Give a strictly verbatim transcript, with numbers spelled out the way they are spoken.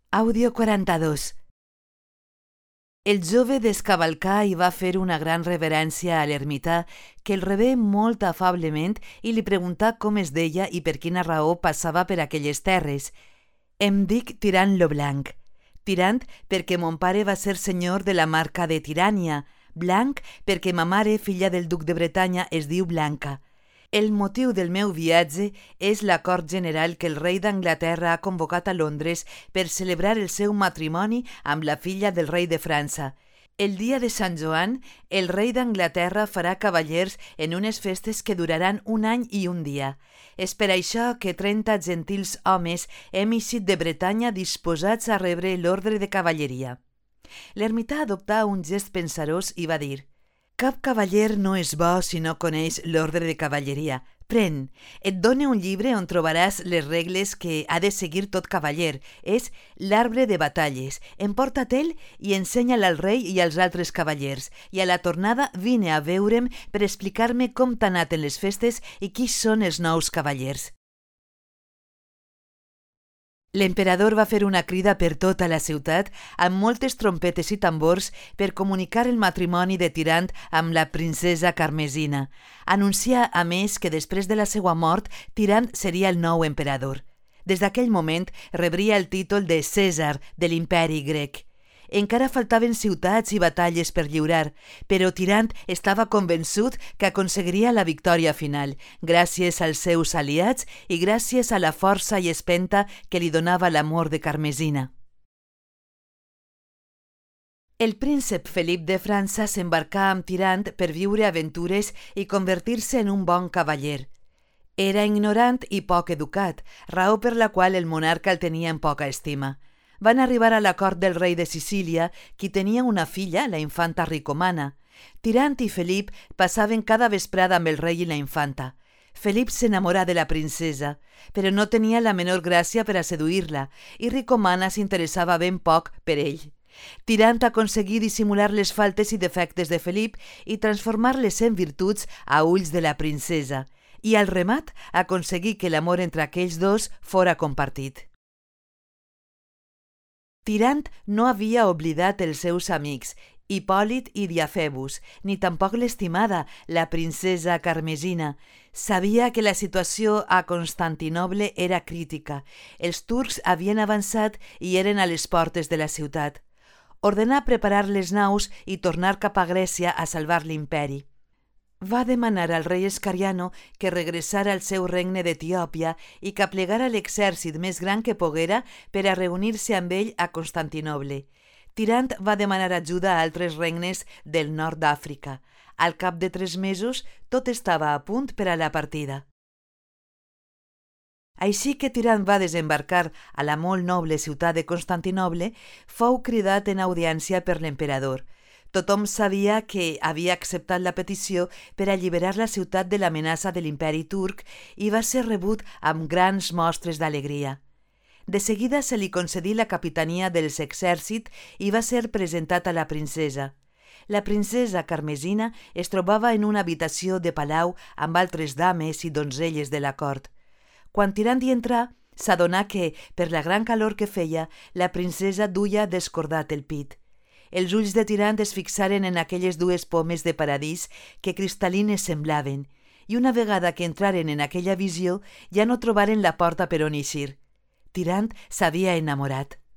Àudio quaranta-dos. El jove descavalcà i va fer una gran reverència a l'ermità, que el rebé molt afablement i li preguntà com es deia i per quina raó passava per aquelles terres. Em dic Tirant lo Blanc. Tirant perquè mon pare va ser senyor de la marca de Tirània. Blanc perquè ma mare, filla del duc de Bretanya, es diu Blanca. El motiu del meu viatge és l'acord general que el rei d'Anglaterra ha convocat a Londres per celebrar el seu matrimoni amb la filla del rei de França. El dia de Sant Joan, el rei d'Anglaterra farà cavallers en unes festes que duraran un any i un dia. És per això que trenta gentils homes hem eixit de Bretanya disposats a rebre l'ordre de cavalleria. L'ermità adoptà un gest pensarós i va dir: «Cap cavaller no és bo si no coneix l'ordre de cavalleria. Pren, et done un llibre on trobaràs les regles que ha de seguir tot cavaller. És l'arbre de batalles. Emporta-te'l i ensenya-l al rei i als altres cavallers. I a la tornada vine a veure'm per explicar-me com t'han anat en les festes i qui són els nous cavallers». L'emperador va fer una crida per tota la ciutat amb moltes trompetes i tambors per comunicar el matrimoni de Tirant amb la princesa Carmesina. Anuncià, a més, que després de la seva mort, Tirant seria el nou emperador. Des d'aquell moment rebria el títol de Cèsar de l'imperi grec. Encara faltaven ciutats i batalles per lliurar, però Tirant estava convençut que aconseguiria la victòria final, gràcies als seus aliats i gràcies a la força i espenta que li donava l'amor de Carmesina. El príncep Felip de França s'embarcà amb Tirant per viure aventures i convertir-se en un bon cavaller. Era ignorant i poc educat, raó per la qual el monarca el tenia en poca estima. Van arribar a la cort del rei de Sicília, qui tenia una filla, la infanta Ricomana. Tirant i Felip passaven cada vesprada amb el rei i la infanta. Felip s'enamorà de la princesa, però no tenia la menor gràcia per a seduir-la, i Ricomana s'interessava ben poc per ell. Tirant aconseguí dissimular les faltes i defectes de Felip i transformar-les en virtuts a ulls de la princesa, i al remat aconseguí que l'amor entre aquells dos fora compartit. Tirant no havia oblidat els seus amics, Hipòlit i Diafebus, ni tampoc l'estimada, la princesa Carmesina. Sabia que la situació a Constantinoble era crítica. Els turcs havien avançat i eren a les portes de la ciutat. Ordenà preparar les naus i tornar cap a Grècia a salvar l'imperi. Va demanar al rei Escariano que regressara al seu regne d'Etiòpia i que aplegara l'exèrcit més gran que poguera per a reunir-se amb ell a Constantinoble. Tirant va demanar ajuda a altres regnes del nord d'Àfrica. Al cap de tres mesos, tot estava a punt per a la partida. Així que Tirant va desembarcar a la molt noble ciutat de Constantinoble, fou cridat en audiència per l'emperador. Tothom sabia que havia acceptat la petició per alliberar la ciutat de l'amenaça de l'imperi turc i va ser rebut amb grans mostres d'alegria. De seguida se li concedí la capitania dels exèrcits i va ser presentat a la princesa. La princesa Carmesina es trobava en una habitació de palau amb altres dames i donzelles de la cort. Quan Tirant hi entrà, s'adonà que, per la gran calor que feia, la princesa duia descordat el pit. Els ulls de Tirant es fixaren en aquelles dues pomes de paradís que cristal·lines semblaven, i una vegada que entraren en aquella visió ja no trobaren la porta per on eixir. Tirant s'havia enamorat.